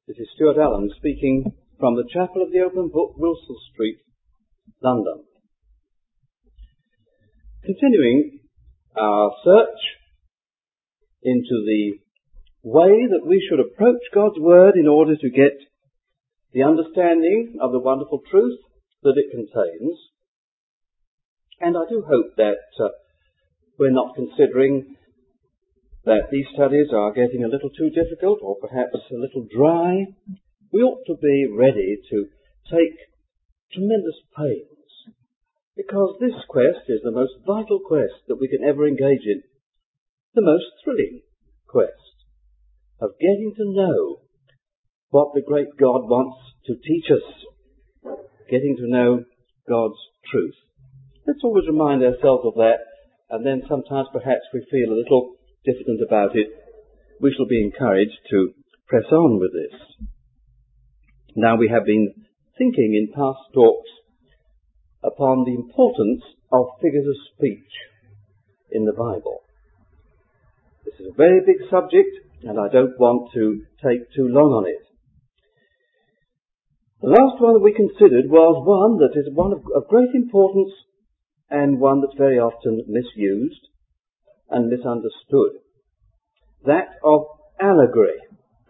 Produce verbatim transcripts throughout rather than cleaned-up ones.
This is Stuart Allen speaking from the Chapel of the Open Book, Wilson Street, London. Continuing our search into the way that we should approach God's Word in order to get the understanding of the wonderful truth that it contains. And I do hope that uh, we're not considering that these studies are getting a little too difficult or perhaps a little dry. We ought to be ready to take tremendous pains, because this quest is the most vital quest that we can ever engage in, the most thrilling quest of getting to know what the great God wants to teach us, getting to know God's truth. Let's always remind ourselves of that, and then sometimes perhaps we feel a little diffident about it. We shall be encouraged to press on with this. Now, we have been thinking in past talks upon the importance of figures of speech in the Bible. This is a very big subject, and I don't want to take too long on it. The last one that we considered was one that is one of, of great importance and one that's very often misused and misunderstood. That of allegory.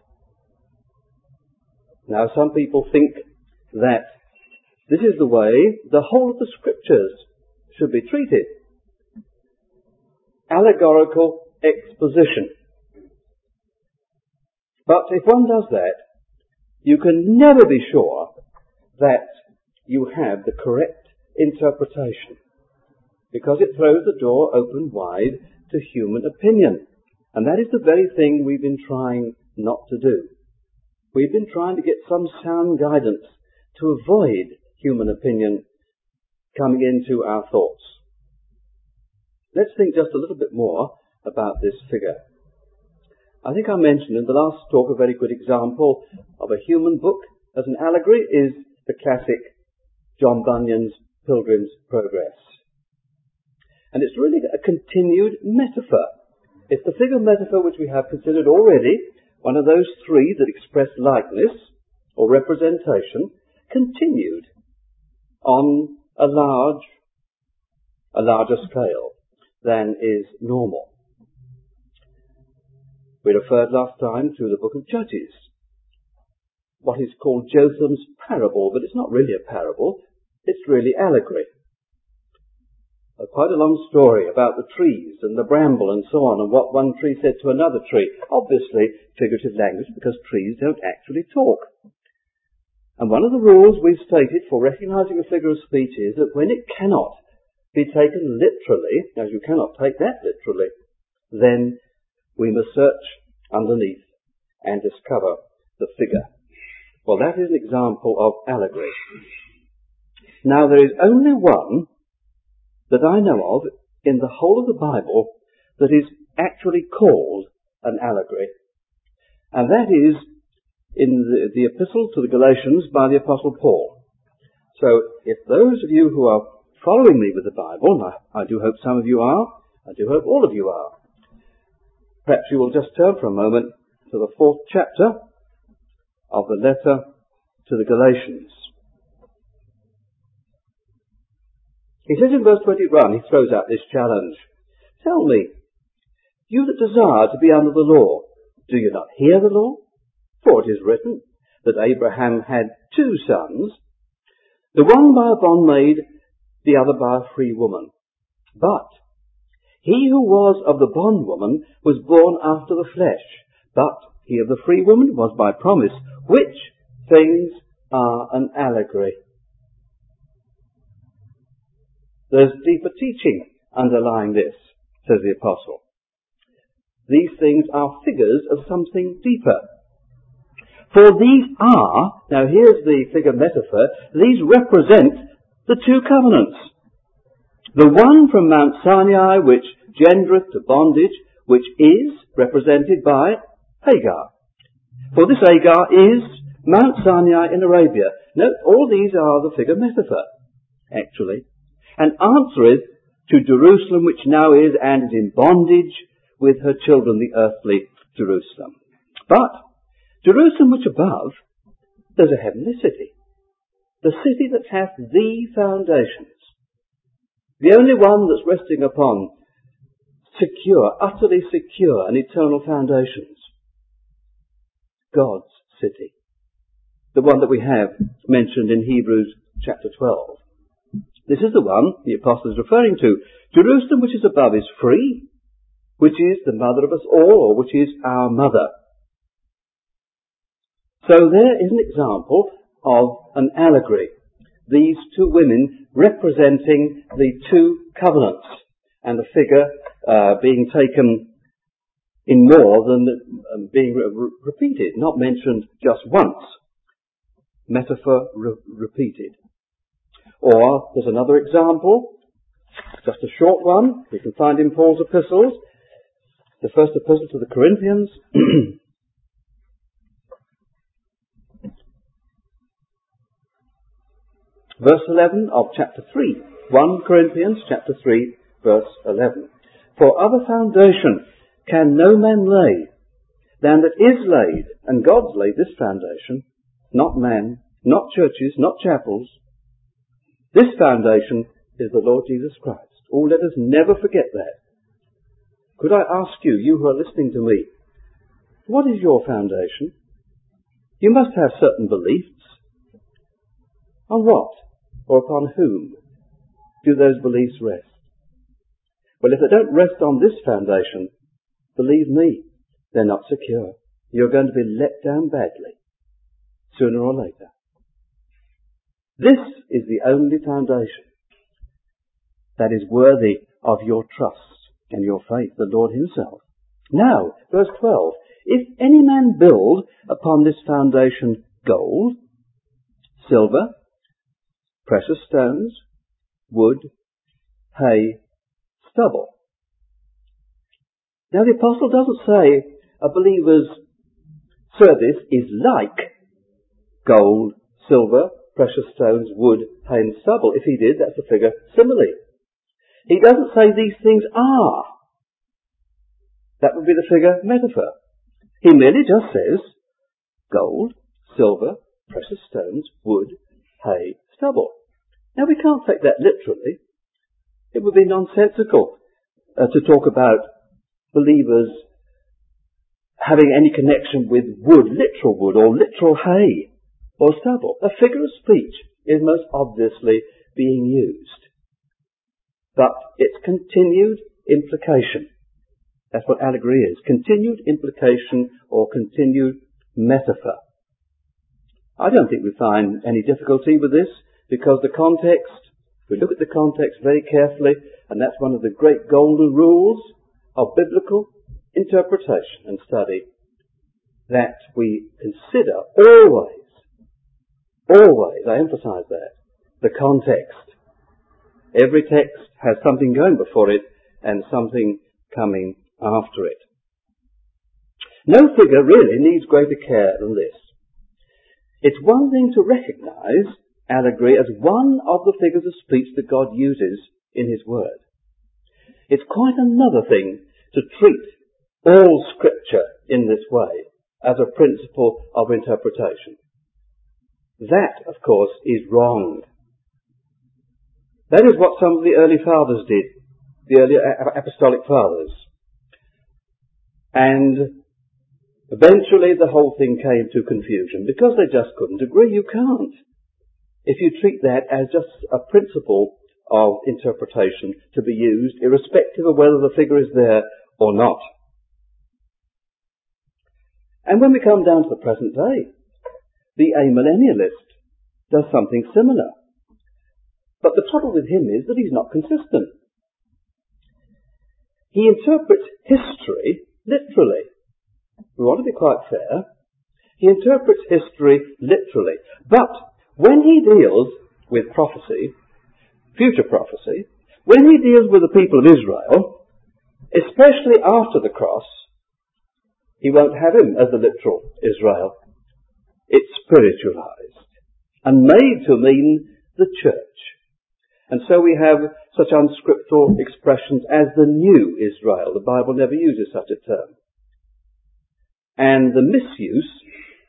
Now, some people think that this is the way the whole of the Scriptures should be treated. Allegorical exposition. But if one does that, you can never be sure that you have the correct interpretation, because it throws the door open wide to human opinion. And that is the very thing we've been trying not to do. We've been trying to get some sound guidance to avoid human opinion coming into our thoughts. Let's think just a little bit more about this figure. I think I mentioned in the last talk a very good example of a human book as an allegory is the classic John Bunyan's Pilgrim's Progress. And it's really a continued metaphor. It's the figure metaphor which we have considered already, one of those three that express likeness or representation, continued on a large, a larger scale than is normal. We referred last time to the book of Judges, what is called Jotham's parable, but it's not really a parable, it's really allegory. Uh, quite a long story about the trees and the bramble and so on, and what one tree said to another tree. Obviously figurative language, because trees don't actually talk. And one of the rules we've stated for recognizing a figure of speech is that when it cannot be taken literally, as you cannot take that literally, then we must search underneath and discover the figure. Well, that is an example of allegory. Now, there is only one that I know of in the whole of the Bible that is actually called an allegory. And that is in the, the Epistle to the Galatians by the Apostle Paul. So, if those of you who are following me with the Bible, and I, I do hope some of you are, I do hope all of you are, perhaps you will just turn for a moment to the fourth chapter of the letter to the Galatians. He says in verse twenty-one, he throws out this challenge. Tell me, you that desire to be under the law, do you not hear the law? For it is written that Abraham had two sons, the one by a bondmaid, the other by a free woman. But he who was of the bondwoman was born after the flesh, but he of the free woman was by promise, which things are an allegory. There's deeper teaching underlying this, says the Apostle. These things are figures of something deeper. For these are, now here's the figure metaphor, these represent the two covenants. The one from Mount Sinai, which gendereth to bondage, which is represented by Hagar. For this Hagar is Mount Sinai in Arabia. Note, all these are the figure metaphor, actually. And answereth to Jerusalem, which now is and is in bondage with her children, the earthly Jerusalem. But Jerusalem which above, there's a heavenly city. The city that hath the foundations. The only one that's resting upon secure, utterly secure and eternal foundations. God's city. The one that we have mentioned in Hebrews chapter twelve. This is the one the apostle is referring to. Jerusalem which is above is free, which is the mother of us all, or which is our mother. So there is an example of an allegory. These two women representing the two covenants, and the figure uh, being taken in more than uh, being re- repeated, not mentioned just once. Metaphor re- repeated. Or there's another example, just a short one, we can find in Paul's epistles, the first epistle to the Corinthians. Verse eleven of chapter three. First Corinthians chapter three, verse eleven. For other foundation can no man lay than that is laid, and God's laid this foundation, not man, not churches, not chapels. This foundation is the Lord Jesus Christ. Oh, let us never forget that. Could I ask you, you who are listening to me, what is your foundation? You must have certain beliefs. On what, or upon whom, do those beliefs rest? Well, if they don't rest on this foundation, believe me, they're not secure. You're going to be let down badly, sooner or later. This is the only foundation that is worthy of your trust and your faith, the Lord himself. Now, verse twelve, if any man build upon this foundation gold, silver, precious stones, wood, hay, stubble. Now the apostle doesn't say a believer's service is like gold, silver, precious stones, wood, hay and stubble. If he did, that's a figure simile. He doesn't say these things are. That would be the figure metaphor. He merely just says gold, silver, precious stones, wood, hay, stubble. Now we can't take that literally. It would be nonsensical uh, to talk about believers having any connection with wood, literal wood, or literal hay, or stubble. A figure of speech is most obviously being used. But it's continued implication. That's what allegory is. Continued implication or continued metaphor. I don't think we find any difficulty with this, because the context, we look at the context very carefully, and that's one of the great golden rules of biblical interpretation and study, that we consider always, always, I emphasize that, the context. Every text has something going before it and something coming after it. No figure really needs greater care than this. It's one thing to recognize allegory as one of the figures of speech that God uses in his word. It's quite another thing to treat all scripture in this way as a principle of interpretation. That, of course, is wrong. That is what some of the early fathers did, the early apostolic fathers. And eventually the whole thing came to confusion because they just couldn't agree. You can't. If you treat that as just a principle of interpretation to be used, irrespective of whether the figure is there or not. And when we come down to the present day, the amillennialist does something similar. But the trouble with him is that he's not consistent. He interprets history literally. We want to be quite fair. He interprets history literally. But when he deals with prophecy, future prophecy, when he deals with the people of Israel, especially after the cross, he won't have him as the literal Israel. It's spiritualized and made to mean the church. And so we have such unscriptural expressions as the new Israel. The Bible never uses such a term. And the misuse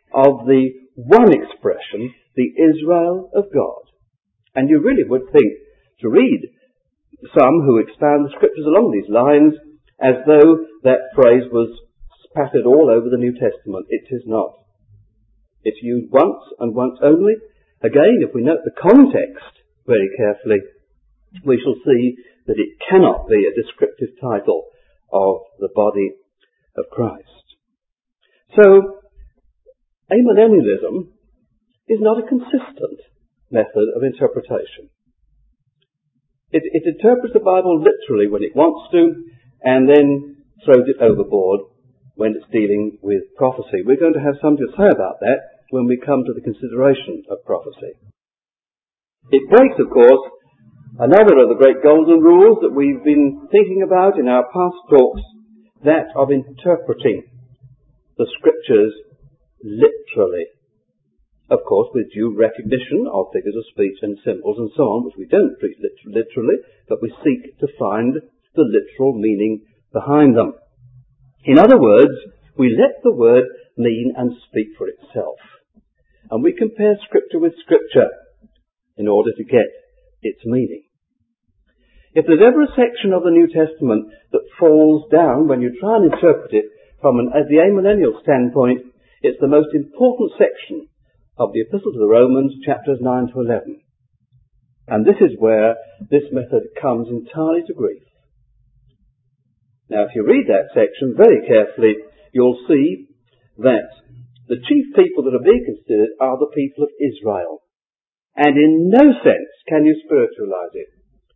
of the one expression, the Israel of God. And you really would think to read some who expand the scriptures along these lines as though that phrase was spattered all over the New Testament. It is not. It's used once and once only. Again, if we note the context very carefully, we shall see that it cannot be a descriptive title of the body of Christ. So, amillennialism is not a consistent method of interpretation. It, it interprets the Bible literally when it wants to, and then throws it overboard when it's dealing with prophecy. We're going to have something to say about that when we come to the consideration of prophecy. It breaks, of course, another of the great golden rules that we've been thinking about in our past talks, that of interpreting the scriptures literally. Of course, with due recognition of figures of speech and symbols and so on, which we don't treat literally, but we seek to find the literal meaning behind them. In other words, we let the word mean and speak for itself. And we compare scripture with scripture in order to get its meaning. If there's ever a section of the New Testament that falls down when you try and interpret it from an, at the amillennial standpoint, it's the most important section of the Epistle to the Romans, chapters nine to eleven. And this is where this method comes entirely to grief. Now, if you read that section very carefully, you'll see that the chief people that are being considered are the people of Israel. And in no sense can you spiritualize it.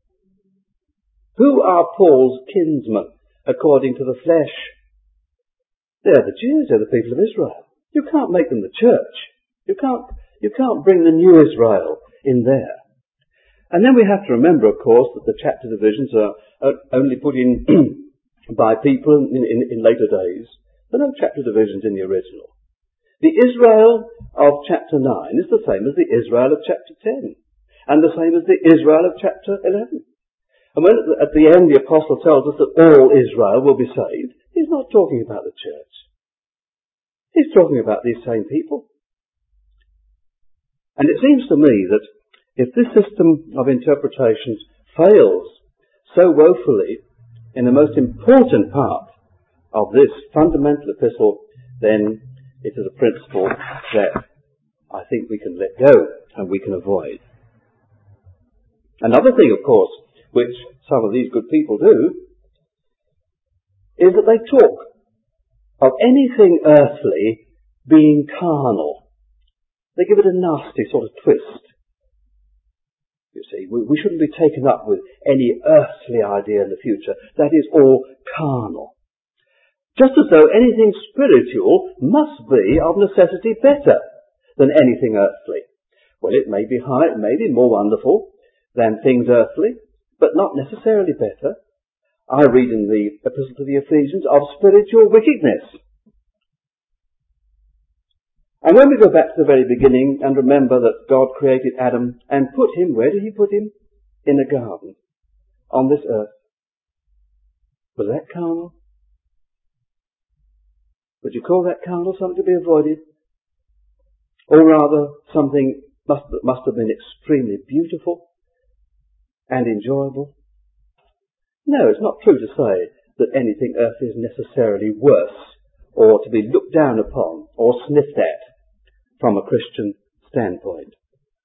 Who are Paul's kinsmen according to the flesh? They're the Jews, they're the people of Israel. You can't make them the church. You can't, you can't bring the new Israel in there. And then we have to remember, of course, that the chapter divisions are only put in by people in, in, in later days. There are no chapter divisions in the original. The Israel of chapter nine is the same as the Israel of chapter ten, and the same as the Israel of chapter eleven. And when at the end the apostle tells us that all Israel will be saved, he's not talking about the church. He's talking about these same people. And it seems to me that if this system of interpretations fails so woefully in the most important part of this fundamental epistle, then it is a principle that I think we can let go and we can avoid. Another thing, of course, which some of these good people do, is that they talk of anything earthly being carnal. They give it a nasty sort of twist. You see, we, we shouldn't be taken up with any earthly idea in the future. That is all carnal. Just as though anything spiritual must be of necessity better than anything earthly. Well, it may be higher, it may be more wonderful than things earthly, but not necessarily better. I read in the Epistle to the Ephesians of spiritual wickedness. And when we go back to the very beginning and remember that God created Adam and put him, where did he put him? In a garden, on this earth. Was that carnal? Would you call that carnal, something to be avoided? Or rather, something must, must have been extremely beautiful and enjoyable? No, it's not true to say that anything earthly is necessarily worse or to be looked down upon or sniffed at from a Christian standpoint.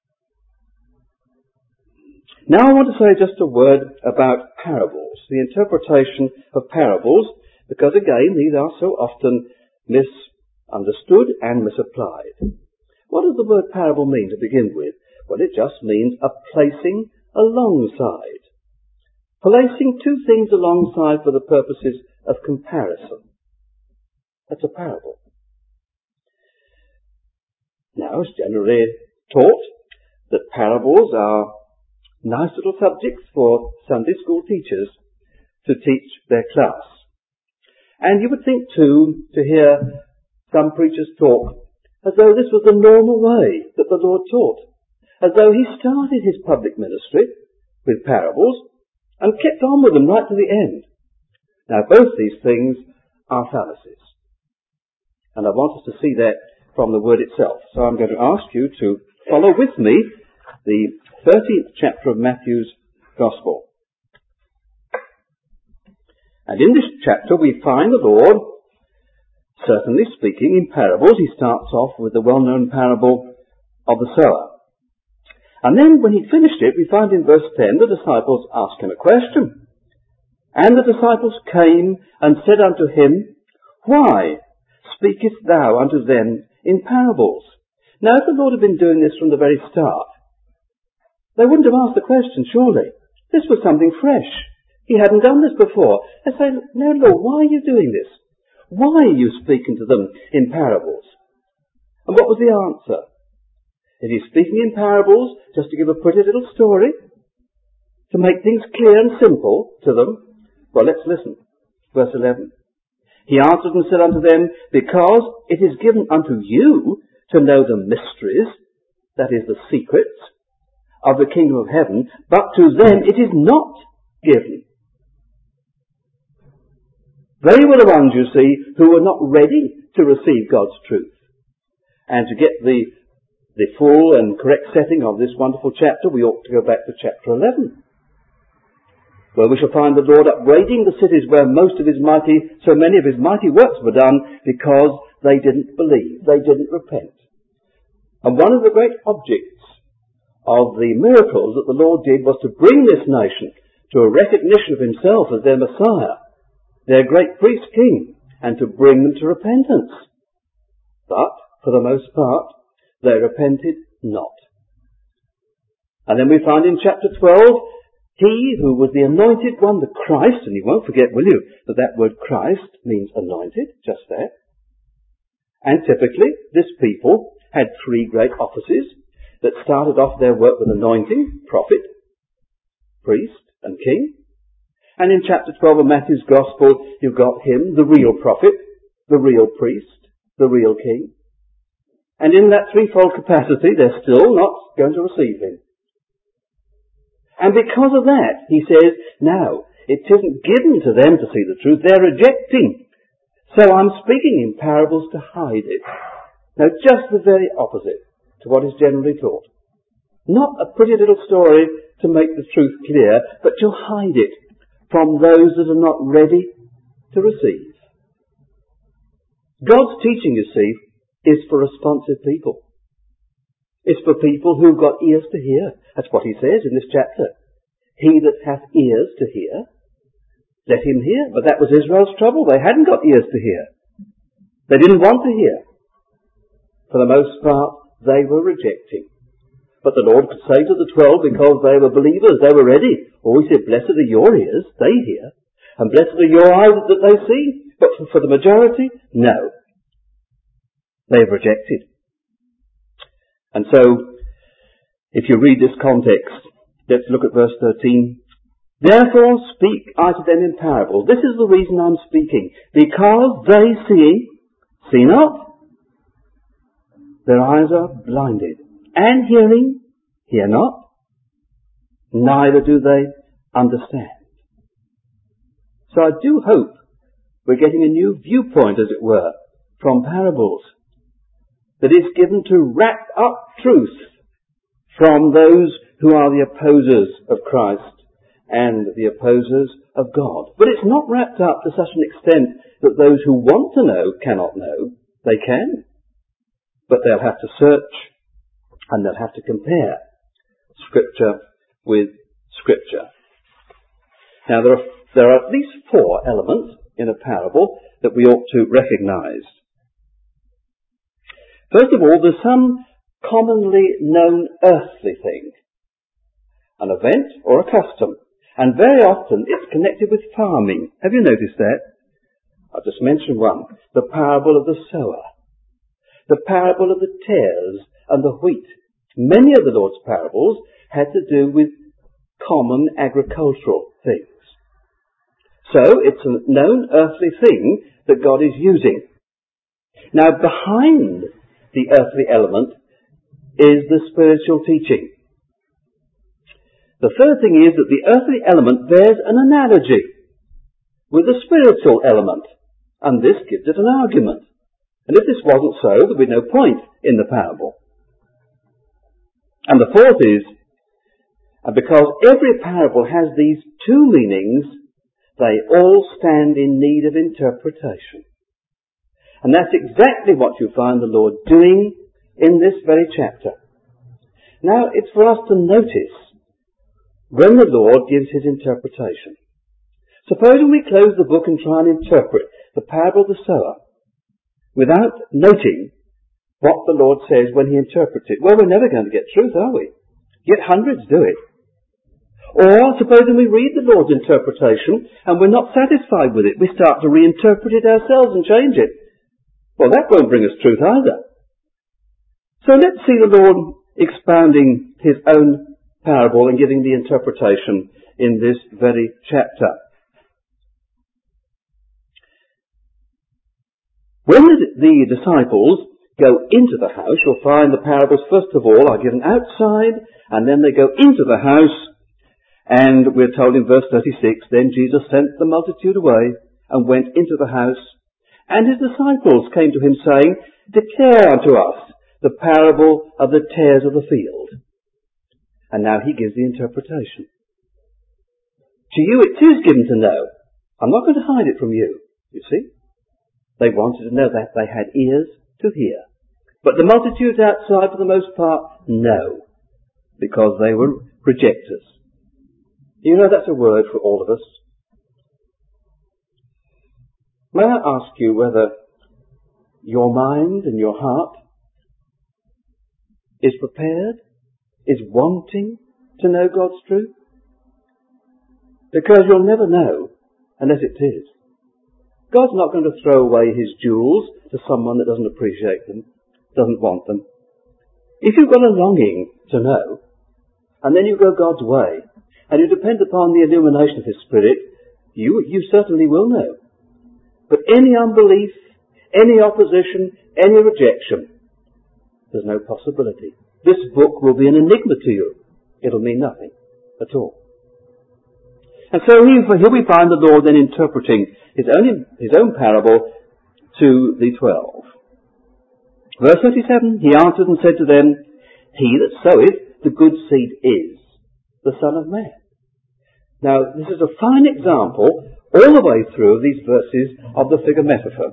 Now I want to say just a word about parables, the interpretation of parables, because again these are so often misunderstood and misapplied. What does the word parable mean to begin with? Well, it just means a placing alongside. Placing two things alongside for the purposes of comparison. That's a parable. Now, it's generally taught that parables are nice little subjects for Sunday school teachers to teach their class. And you would think, too, to hear some preachers talk as though this was the normal way that the Lord taught, as though he started his public ministry with parables and kept on with them right to the end. Now, both these things are fallacies. And I want us to see that from the word itself. So I'm going to ask you to follow with me the thirteenth chapter of Matthew's Gospel. And in this chapter we find the Lord certainly speaking in parables. He starts off with the well-known parable of the sower. And then when he'd finished it, we find in verse ten the disciples ask him a question. And the disciples came and said unto him, Why speakest thou unto them in parables? Now, if the Lord had been doing this from the very start, they wouldn't have asked the question, surely. This was something fresh. He hadn't done this before. They say, No, Lord, why are you doing this? Why are you speaking to them in parables? And what was the answer? Is he speaking in parables just to give a pretty little story? To make things clear and simple to them? Well, let's listen. Verse eleven. He answered and said unto them, Because it is given unto you to know the mysteries, that is, the secrets, of the kingdom of heaven, but to them it is not given. They were the ones, you see, who were not ready to receive God's truth. And to get the, the full and correct setting of this wonderful chapter, we ought to go back to chapter eleven, where we shall find the Lord upbraiding the cities where most of his mighty, so many of his mighty works were done, because they didn't believe, they didn't repent. And one of the great objects of the miracles that the Lord did was to bring this nation to a recognition of himself as their Messiah, their great priest king, and to bring them to repentance. But, for the most part, they repented not. And then we find in chapter twelve, he who was the anointed one, the Christ, and you won't forget, will you, that that word Christ means anointed, just that. And typically, this people had three great offices that started off their work with anointing: prophet, priest, and king. And in chapter twelve of Matthew's Gospel, you've got him, the real prophet, the real priest, the real king. And in that threefold capacity, they're still not going to receive him. And because of that, he says, now, it isn't given to them to see the truth, they're rejecting. So I'm speaking in parables to hide it. Now, just the very opposite to what is generally taught. Not a pretty little story to make the truth clear, but to hide it from those that are not ready to receive. God's teaching, you see, is for responsive people. It's for people who've got ears to hear. That's what he says in this chapter. He that hath ears to hear, let him hear. But that was Israel's trouble. They hadn't got ears to hear. They didn't want to hear. For the most part, they were rejecting. But the Lord could say to the twelve, because they were believers, they were ready. Oh, he said, blessed are your ears, they hear, and blessed are your eyes that they see. But for the majority, no. They've rejected. And so, if you read this context, let's look at verse thirteen. Therefore speak I to them in parables. This is the reason I'm speaking. Because they see, see not. Their eyes are blinded. And hearing, hear not. Neither do they understand. So I do hope we're getting a new viewpoint, as it were, from parables, that is given to wrap up truth from those who are the opposers of Christ and the opposers of God. But it's not wrapped up to such an extent that those who want to know cannot know. They can. But they'll have to search, and they'll have to compare Scripture with Scripture. Now, there are, there are at least four elements in a parable that we ought to recognize. First of all, there's some commonly known earthly thing, an event or a custom, and very often it's connected with farming. Have you noticed that? I'll just mention one, the parable of the sower, the parable of the tares and the wheat. Many of the Lord's parables had to do with common agricultural things. So it's a known earthly thing that God is using. Now, behind the earthly element is the spiritual teaching. The third thing is that the earthly element bears an analogy with the spiritual element, and this gives it an argument. And if this wasn't so, there'd be no point in the parable. And the fourth is, and because every parable has these two meanings, they all stand in need of interpretation. And that's exactly what you find the Lord doing in this very chapter. Now, it's for us to notice when the Lord gives his interpretation. Supposing we close the book and try and interpret the parable of the sower without noting what the Lord says when he interprets it, well, we're never going to get truth, are we? Yet hundreds do it. Or supposing we read the Lord's interpretation and we're not satisfied with it, we start to reinterpret it ourselves and change it. Well, that won't bring us truth either. So let's see the Lord expounding his own parable and giving the interpretation in this very chapter. When the, the disciples go into the house, you'll find the parables first of all are given outside, and then they go into the house, and we're told in verse thirty-six, then Jesus sent the multitude away and went into the house, and his disciples came to him saying, declare unto us the parable of the tares of the field. And now he gives the interpretation. To you it is given to know. I'm not going to hide it from you, you see. They wanted to know that they had ears to hear. But the multitudes outside, for the most part, no, because they were rejectors. You know that's a word for all of us. May I ask you whether your mind and your heart is prepared, is wanting to know God's truth? Because you'll never know unless it is. God's not going to throw away his jewels to someone that doesn't appreciate them, doesn't want them. If you've got a longing to know, and then you go God's way, and you depend upon the illumination of his Spirit, you, you certainly will know. But any unbelief, any opposition, any rejection, there's no possibility. This book will be an enigma to you. It'll mean nothing at all. And so here, here we find the Lord then interpreting his own, his own parable to the twelve. Verse thirty-seven, he answered and said to them, he that soweth the good seed is the Son of Man. Now, this is a fine example all the way through these verses of the figure metaphor.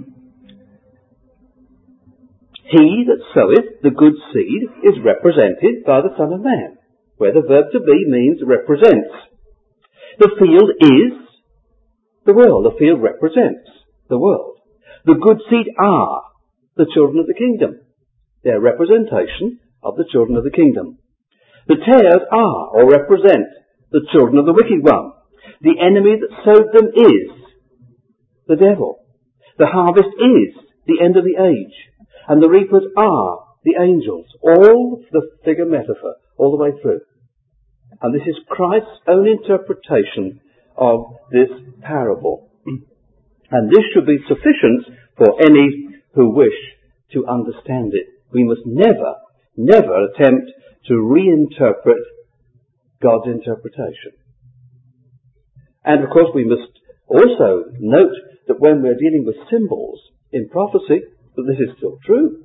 He that soweth the good seed is represented by the Son of Man, where the verb to be means represents. The field is the world. The field represents the world. The good seed are the children of the kingdom. They're a representation of the children of the kingdom. The tares are, or represent, the children of the wicked one. The enemy that sowed them is the devil. The harvest is the end of the age. And the reapers are the angels. All the figure metaphor, all the way through. And this is Christ's own interpretation of this parable. And this should be sufficient for any who wish to understand it. We must never, never attempt to reinterpret God's interpretation. And of course we must also note that when we're dealing with symbols in prophecy, that this is still true.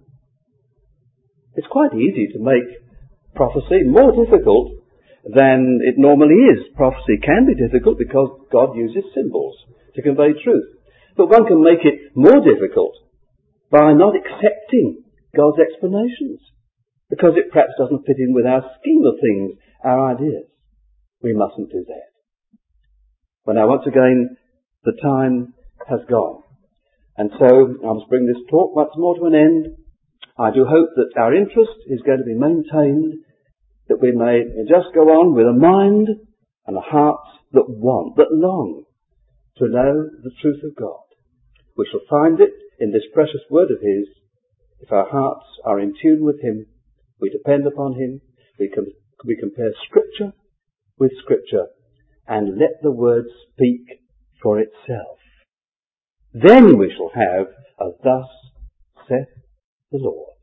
It's quite easy to make prophecy more difficult than it normally is. Prophecy can be difficult because God uses symbols to convey truth. But one can make it more difficult by not accepting God's explanations, because it perhaps doesn't fit in with our scheme of things, our ideas. We mustn't do that. Well, now, once again, the time has gone. And so I must bring this talk once more to an end. I do hope that our interest is going to be maintained, that we may just go on with a mind and a heart that want, that long to know the truth of God. We shall find it in this precious word of his. If our hearts are in tune with him, we depend upon him, we, com- we compare Scripture with Scripture, and let the word speak for itself. Then we shall have a thus saith the Lord.